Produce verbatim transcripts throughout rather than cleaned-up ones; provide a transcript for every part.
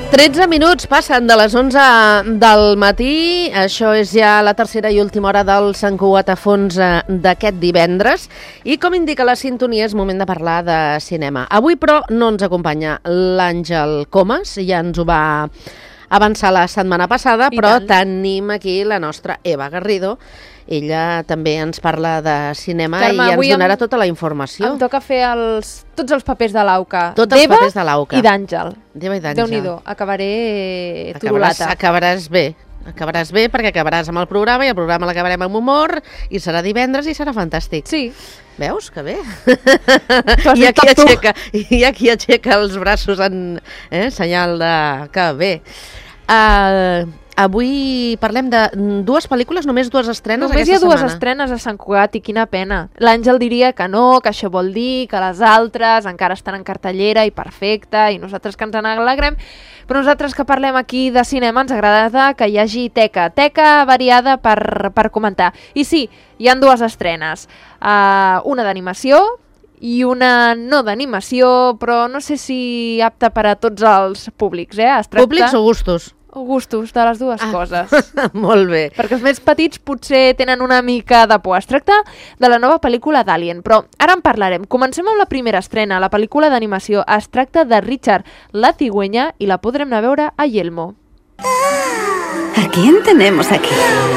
tretze minuts passen de les onze del matí. Això és ja la tercera i última hora del Sant Cugat a fons d'aquest divendres. I com indica la sintonia, és moment de parlar de cinema. Avui, però, no ens acompanya l'Àngel Comas, ja ens ho va avançar la setmana passada, I però tant. tenim aquí la nostra Eva Garrido. Ella també ens parla de cinema Carme, i ens donarà em, tota la informació. Em toca fer els, tots els papers de l'Auca. Tots els papers de l'Auca. I d'Àngel. D'Eva i d'Àngel. Déu-n'hi-do, acabaré acabaràs, turulata. Acabaràs bé. Acabaràs bé perquè acabaràs amb el programa i el programa l'acabarem amb humor i serà divendres i serà fantàstic. Sí. Veus? Que bé. Hi ha qui aixeca, hi ha qui aixeca els braços en eh, senyal de que bé. Uh, avui parlem de dues pel·lícules, només dues estrenes només aquesta setmana. Només hi ha dues setmana. estrenes a Sant Cugat i quina pena. L'Àngel diria que no, que això vol dir que les altres encara estan en cartellera i perfecte i nosaltres que ens n'alegrem, però nosaltres que parlem aquí de cinema ens agrada que hi hagi teca, teca variada per, per comentar. I sí, hi han dues estrenes, uh, una d'animació i una no d'animació, però no sé si apta per a tots els públics. Eh? Es tracta... Públics o gustos? O gustos, de les dues ah. coses. Molt bé. Perquè els més petits potser tenen una mica de por. Es tracta de la nova pel·lícula d'Alien, però ara en parlarem. Comencem amb la primera estrena, la pel·lícula d'animació. Es tracta de Richard la cigüeña i la podrem anar a veure a Yelmo. ¿A quién tenemos aquí?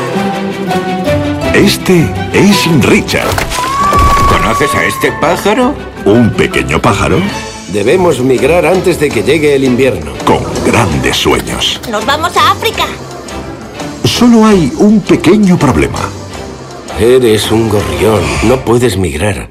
Este es Richard. ¿Conoces a este pájaro? ¿Un pequeño pájaro? Debemos migrar antes de que llegue el invierno. Con grandes sueños. ¡Nos vamos a África! Solo hay un pequeño problema. Eres un gorrión. No puedes migrar.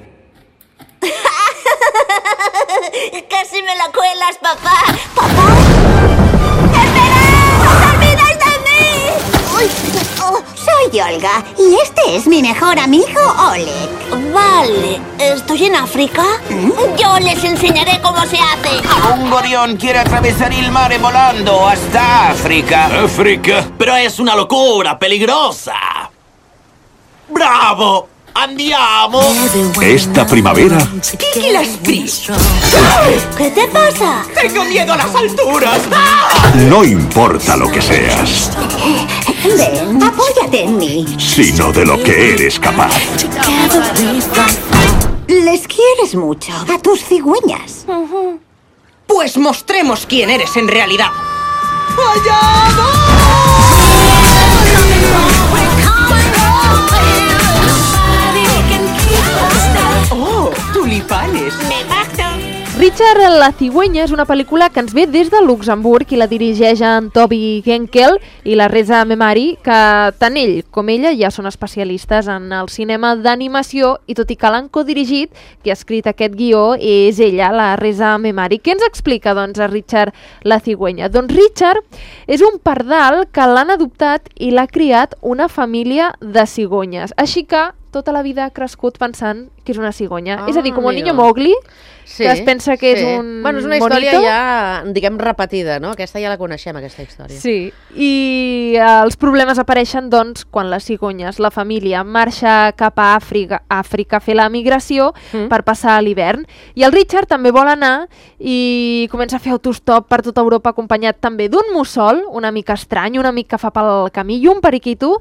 ¡Casi me la cuelas, papá! ¡Papá! ¡Espera! ¡No te olvides de mí! Uy, oh, soy Olga y este es mi mejor amigo Oleg. Vale. ¿Estoy en África? ¿Mm? Yo les enseñaré cómo se hace. Un gorrión quiere atravesar el mar volando hasta África. ¿África? Pero es una locura peligrosa. ¡Bravo! ¡Andiamo! Esta primavera... ¿Qué las prisa? ¿Qué te pasa? ¡Tengo miedo a las alturas! No importa lo que seas. Ven, apóyate en mí. Sino de lo que eres capaz. Les quieres mucho, a tus cigüeñas. Uh-huh. Pues mostremos quién eres en realidad. ¡Allá ¡Oh! ¡Tulipanes! ¡Me pacto! Richard la cigüeña és una pel·lícula que ens ve des de Luxemburg i la dirigeix en Toby Genkel i la Reza Memari, que tant ell com ella ja són especialistes en el cinema d'animació i tot i que l'han codirigit, qui ha escrit aquest guió és ella, la Reza Memari. Què ens explica, doncs, a Richard la cigüeña? Doncs Richard és un pardal que l'han adoptat i l'ha criat una família de cigonyes, així que tota la vida ha crescut pensant que és una cigonya. Ah, és a dir, com un niño Mowgli, sí, que es pensa que sí. és un bueno, és una història monito. Ja, diguem, repetida, no? Aquesta ja la coneixem, aquesta història. Sí, i eh, els problemes apareixen, doncs, quan les cigonyes, la família, marxa cap a Àfrica, Àfrica a fer la migració mm. per passar l'hivern. I el Richard també vol anar i comença a fer autostop per tota Europa acompanyat també d'un mussol, una mica estrany, una mica que fa pel camí, i un periquito,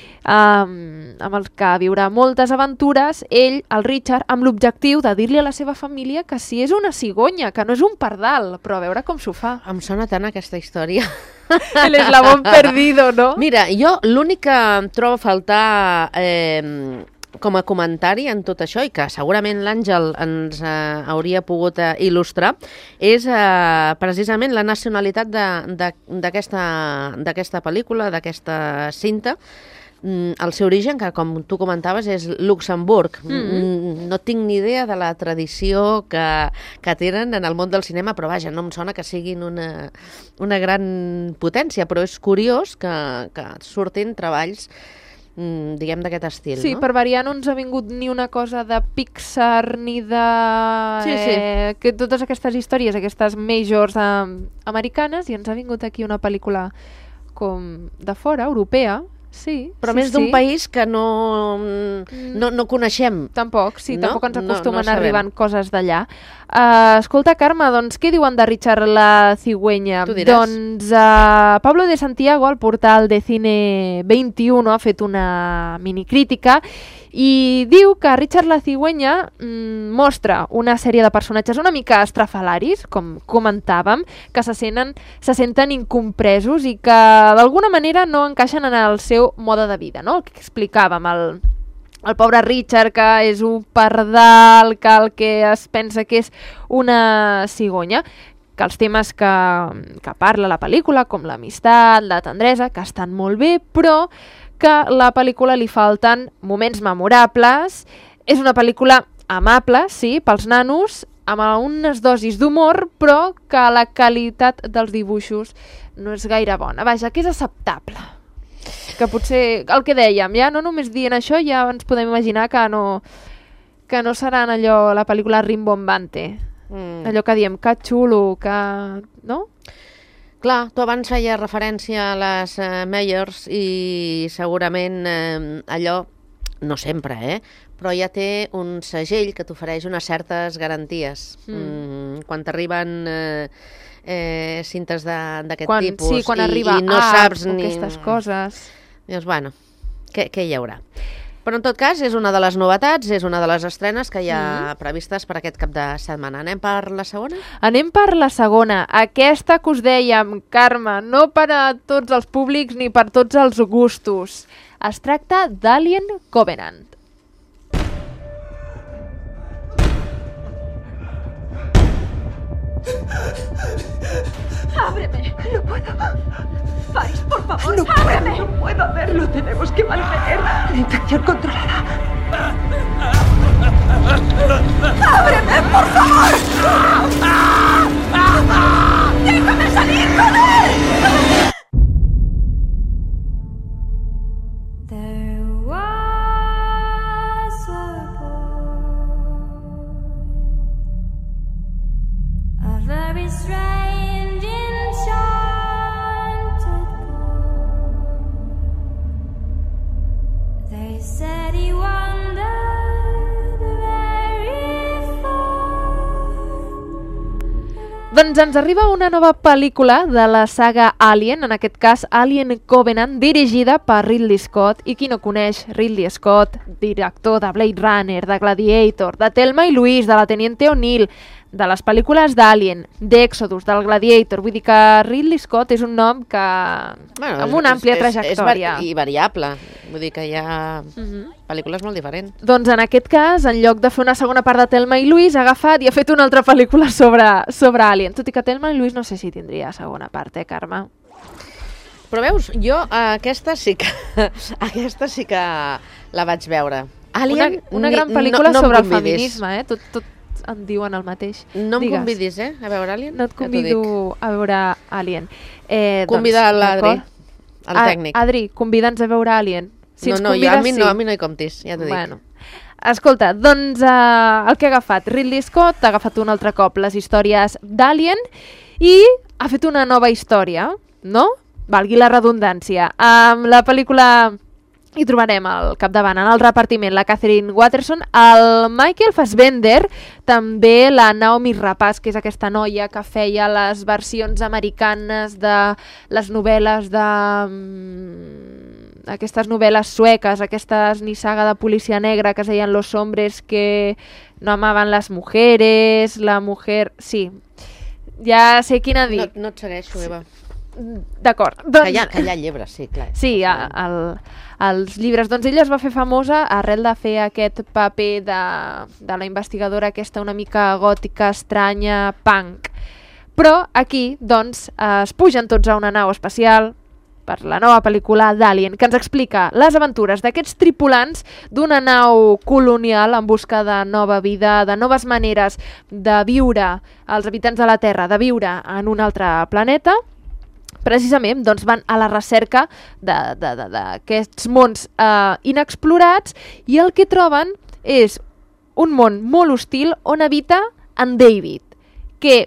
Um, amb el que viurà moltes aventures, ell, el Richard, amb l'objectiu de dir-li a la seva família que sí és una cigonya, que no és un pardal, però a veure com s'ho fa. Em sona tant aquesta història. El eslabón perdido, no? Mira, jo l'únic que em trobo a faltar eh, com a comentari en tot això, i que segurament l'Àngel ens eh, hauria pogut eh, il·lustrar, és eh, precisament la nacionalitat d'aquesta pel·lícula, d'aquesta cinta. El seu origen, que com tu comentaves, és Luxemburg. Mm-hmm. No tinc ni idea de la tradició que, que tenen en el món del cinema, però vaja, no em sona que siguin una, una gran potència, però és curiós que, que surtin treballs diguem d'aquest estil, sí, no? Per variar no ens ha vingut ni una cosa de Pixar ni de... Sí, sí. Eh, que totes aquestes històries, aquestes majors eh, americanes, i ens ha vingut aquí una pel·lícula com de fora, europea, Sí, però sí, més d'un sí. país que no, no, no coneixem. Tampoc, sí, No? tampoc ens No- acostumen no a sabem. arribar coses d'allà. Uh, escolta, Carme, doncs què diuen de Richard la Cigüeña? Tu diràs. Doncs uh, Pablo de Santiago, al portal de Cine veintiuno, ha fet una minicrítica i diu que Richard la Cigüeña mm, mostra una sèrie de personatges una mica estrafalaris, com comentàvem, que se senten, se senten incompresos i que d'alguna manera no encaixen en el seu mode de vida, no? El que explicàvem, el, el pobre Richard, que és un pardal, que el que es pensa que és una cigonya, que els temes que, que parla la pel·lícula, com l'amistat, la tendresa, que estan molt bé, però que a la pel·lícula li falten moments memorables. És una pel·lícula amable, sí, pels nanos, amb unes dosis d'humor, però que la qualitat dels dibuixos no és gaire bona. Vaja, que és acceptable. Que potser, el que dèiem, ja no només dient això, ja ens podem imaginar que no, que no seran allò, la pel·lícula rimbombante. Mm. Allò que diem, que xulo, que... no? Clar, tu abans feies referència a les eh, Meyers i segurament eh, allò, no sempre, eh? però ja té un segell que t'ofereix unes certes garanties. Mm. Mm, quan t'arriben eh, eh, cintes d'aquest tipus sí, quan i, arriba i no a, saps ni... aquestes coses. Dius, bueno, què, què hi haurà? Però en tot cas és una de les novetats, és una de les estrenes que hi ha mm. previstes per aquest cap de setmana. Anem per la segona? Anem per la segona. Aquesta que us dèiem, Carme, no per a tots els públics ni per tots els gustos. Es tracta d'Alien Covenant. ¡Ábreme! ¡No puedo! Faris, por favor, no ábreme. Puedo, no puedo hacerlo. Tenemos que mantener la infección controlada. ¡Ábreme, por favor! ¡Déjame salir, joder! There was a boy, a very strange, enchanted boy. They said he wandered very far. Doncs ens arriba una nova pel·lícula de la saga Alien, en aquest cas Alien Covenant, dirigida per Ridley Scott. I qui no coneix Ridley Scott, director de Blade Runner, de Gladiator, de Thelma i Louise, de la Teniente O'Neill, de les pel·lícules d'Alien, d'Exodus, del Gladiator. Vull dir que Ridley Scott és un nom que... Bueno, amb una àmplia és, trajectòria. És, és I variable. Vull dir que hi ha Uh-huh. pel·lícules molt diferents. Doncs en aquest cas, en lloc de fer una segona part de Thelma i Louise, ha agafat i ha fet una altra pel·lícula sobre, sobre Alien. Tot i que Thelma i Louise no sé si tindria segona part, eh, Carme? Però veus, jo eh, aquesta sí que aquesta sí que la vaig veure. Alien, una, una gran ni- pel·lícula no, no em sobre el convidis. feminisme, eh? Tot, tot en diuen el mateix. No em Digues. convidis, eh, a veure Alien. No et Ja t'ho convido dic. a veure Alien. Eh, Convida doncs, l'Adri, d'acord? el Ah, tècnic. Adri, convida'ns a veure Alien. Si no, ens no, jo, convides, a mi sí. no, a mi no hi comptis, ja t'ho dic. Bueno. Escolta, doncs eh, el que ha agafat Ridley Scott ha agafat un altre cop les històries d'Alien i ha fet una nova història, no? Valgui la redundància. Amb la pel·lícula hi trobarem al capdavant, en el repartiment, la Catherine Watterson, el Michael Fassbender, també la Naomi Rapace, que és aquesta noia que feia les versions americanes de les novel·les de... mm, aquestes novel·les sueques, aquestes ni saga de policia negra que es deien Los hombres que no amaven les mujeres, la mujer... Sí, ja sé quina dir. No, no et segueixo, Eva. D'acord. Doncs... Que, hi ha, que hi ha llibres, sí, clar. Sí, a, el, els llibres. Doncs ella es va fer famosa arrel de fer aquest paper de, de la investigadora aquesta una mica gòtica, estranya, punk. Però aquí, doncs, es pugen tots a una nau espacial per la nova pel·lícula d'Alien, que ens explica les aventures d'aquests tripulants d'una nau colonial en busca de nova vida, de noves maneres de viure, els habitants de la Terra, de viure en un altre planeta. Precisament doncs, van a la recerca d'aquests mons eh, inexplorats i el que troben és un món molt hostil on habita en David, que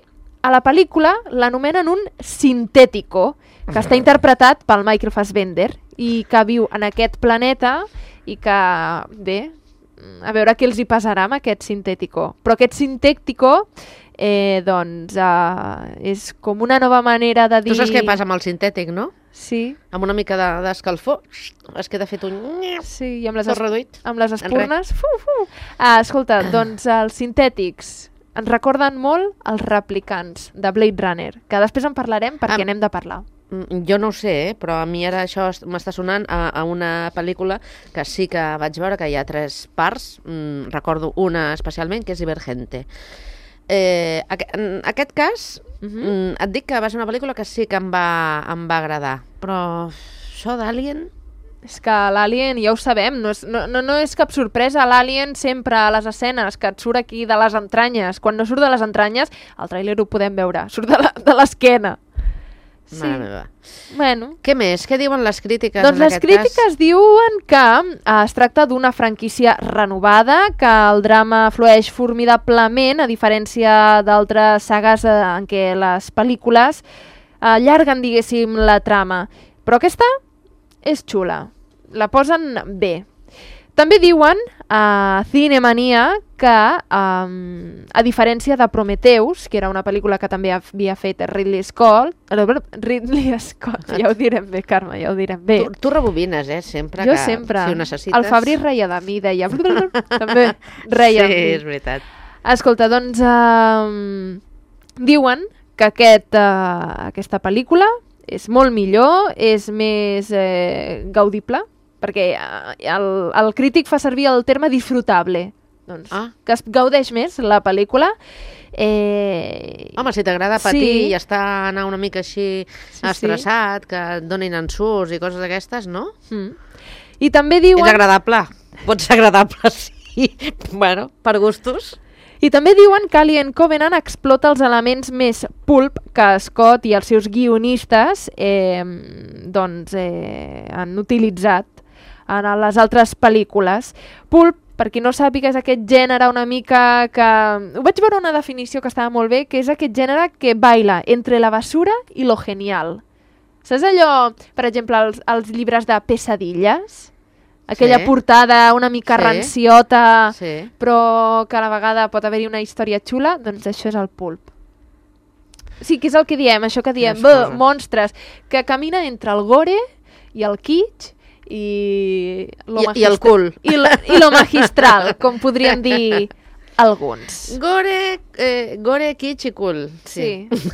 a la pel·lícula l'anomenen un sintètico, que està interpretat pel Michael Fassbender i que viu en aquest planeta i que, bé, a veure què els hi passarà amb aquest sintètico. Però aquest sintètico eh, doncs, eh, és com una nova manera de dir... Tu saps què passa amb el sintètic, no? Sí. Amb una mica d'escalfor de, es queda fet un... Sí, i amb les, es... reduït. Amb les espurnes... Fu, fu. Ah, escolta, doncs els sintètics ens recorden molt els replicants de Blade Runner, que després en parlarem perquè ah, anem de parlar. Jo no ho sé, eh? Però a mi ara això m'està sonant a, a una pel·lícula que sí que vaig veure, que hi ha tres parts, mm, recordo una especialment, que és Divergente. Eh, en aquest cas, uh-huh. et dic que va ser una pel·lícula que sí que em va, em va agradar, però això d'Alien... És que l'Alien, ja ho sabem, no és, no, no, no és cap sorpresa. L'Alien sempre a les escenes que et surt aquí de les entranyes, quan no surt de les entranyes, al tràiler ho podem veure, surt de l'esquena. Sí. Bueno. Què més? Què diuen les crítiques doncs en les aquest crítiques cas? Diuen que eh, es tracta d'una franquícia renovada, que el drama flueix formidablement, a diferència d'altres sagues eh, en què les pel·lícules allarguen, diguéssim, la trama. Però aquesta és xula, la posen bé. També diuen a Cinemania que, um, a diferència de Prometheus, que era una pel·lícula que també havia fet Ridley Scott, Ridley Scott, ja ho direm bé, Carme, ja ho direm bé. Tu, tu rebobines, eh, sempre, jo que sempre. Si ho necessites... El Fabri reia de mi, deia... també reia sí, de mi. és veritat. Escolta, doncs, um, diuen que aquest, uh, aquesta pel·lícula és molt millor, és més eh, gaudible, perquè el, el crític fa servir el terme disfrutable, doncs, ah. que es gaudeix més la pel·lícula. Eh... Home, si t'agrada patir sí. i estar anar una mica així sí, estressat, sí. que et donin ensurts i coses d'aquestes, no? Mm. I també diuen... És agradable, pot ser agradable, sí. Bueno, per gustos... I també diuen que Alien Covenant explota els elements més pulp que Scott i els seus guionistes eh, doncs, eh, han utilitzat en les altres pel·lícules. Pulp, per qui no sàpiga, és aquest gènere una mica que... Ho vaig veure una definició que estava molt bé, que és aquest gènere que baila entre la basura i lo genial. Saps allò, per exemple, els, els llibres de pesadilles? Aquella sí. portada una mica sí. ranciota, sí. però que a la vegada pot haver-hi una història xula, doncs això és el pulp. Sí, que és el que diem, això que diem, bă, monstres, que camina entre el gore i el kitsch i... Lo I, i el cul. I, la, I lo magistral, com podríem dir alguns. Gore, eh, gore kitsch i cool. Sí. sí.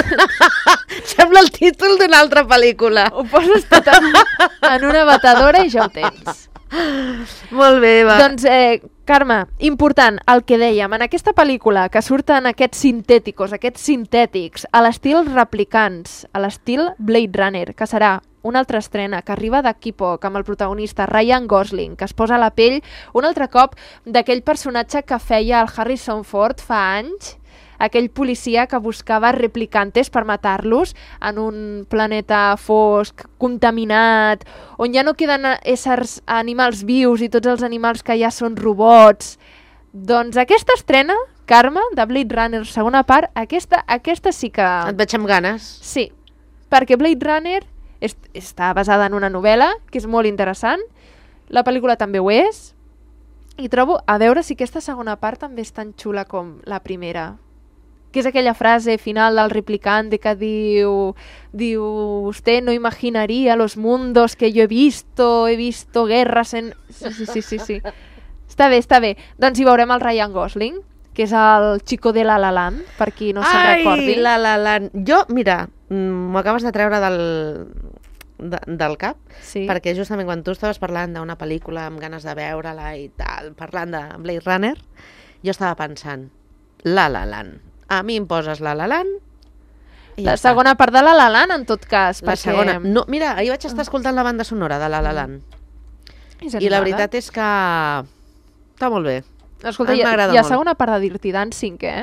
Sembla el títol d'una altra pel·lícula. Ho poses tot en, en una batedora i ja ho tens. Molt bé, va. Doncs, eh, Carme, important, el que dèiem, en aquesta pel·lícula que surten aquests sintèticos, aquests sintètics, a l'estil replicants, a l'estil Blade Runner, que serà una altra estrena que arriba d'aquí poc amb el protagonista Ryan Gosling, que es posa a la pell un altre cop d'aquell personatge que feia el Harrison Ford fa anys, aquell policia que buscava replicantes per matar-los en un planeta fosc, contaminat, on ja no queden éssers animals vius i tots els animals que ja són robots. Doncs aquesta estrena, Carme, de Blade Runner segona part, aquesta, aquesta sí que... Et veig amb ganes. Sí, perquè Blade Runner és, està basada en una novel·la, que és molt interessant, la pel·lícula també ho és, i trobo a veure si aquesta segona part també és tan xula com la primera. Que és aquella frase final del replicante que diu, diu, usted no imaginaría los mundos que yo he visto, he visto guerras en... Sí, sí, sí, sí, sí. Està bé, està bé. Doncs hi veurem el Ryan Gosling, que és el xico de La La Land, per qui no se'n recordi. Ai, La La Land. Jo, mira, m'ho acabes de treure del, de, del cap, sí. perquè justament quan tu estaves parlant d'una pel·lícula amb ganes de veure-la i tal, parlant de Blade Runner, jo estava pensant, La La Land. A mi em poses La La Land i la ja segona està. part de La La Land, en tot cas. La perquè... segona. No, mira, ahir vaig estar escoltant la banda sonora de La La Land. Mm. I la veritat és que està molt bé. Escolta, hi ha, hi ha segona part de Dirty Dancing, eh?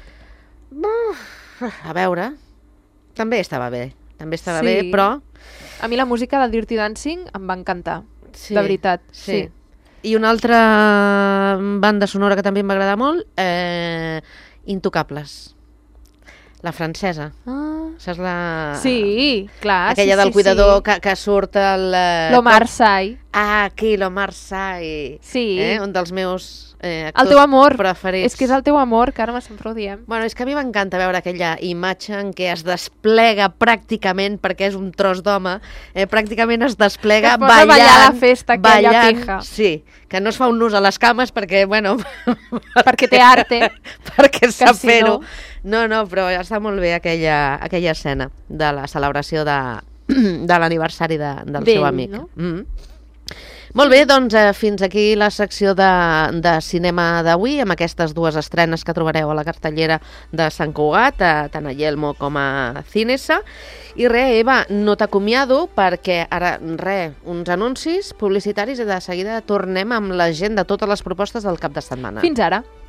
A veure, també estava bé. També estava sí. bé, però... A mi la música de Dirty Dancing em va encantar, sí. de veritat. Sí. sí. I una altra banda sonora que també em va agradar molt, eh... Intocables. La francesa. Ah. Això és la... Sí, clar. Aquella sí, del sí, cuidador sí. Que, que surt el... Eh, L'Omar Sy. Ah, aquí, l'Omar Sy. Sí. Eh? Un dels meus eh, actors El teu amor. preferits. És que és el teu amor, Carme, sempre ho diem. Bueno, és que a mi m'encanta veure aquella imatge en què es desplega pràcticament, perquè és un tros d'home, eh, pràcticament es desplega Es posa a ballant. ballar a la festa, aquella ballant, pija. Sí, que no es fa un nus a les cames perquè, bueno... Perquè té arte. perquè sap si fer-ho. no- No, no, però està molt bé aquella, aquella escena de la celebració de, de l'aniversari de, del D'ell, seu amic. no? Mm. Molt bé, doncs eh, fins aquí la secció de, de cinema d'avui, amb aquestes dues estrenes que trobareu a la cartellera de Sant Cugat, eh, tant a Yelmo com a Cinesa. I res, Eva, no t'acomiado perquè ara, res, uns anuncis publicitaris i de seguida tornem amb la gent de totes les propostes del cap de setmana. Fins ara.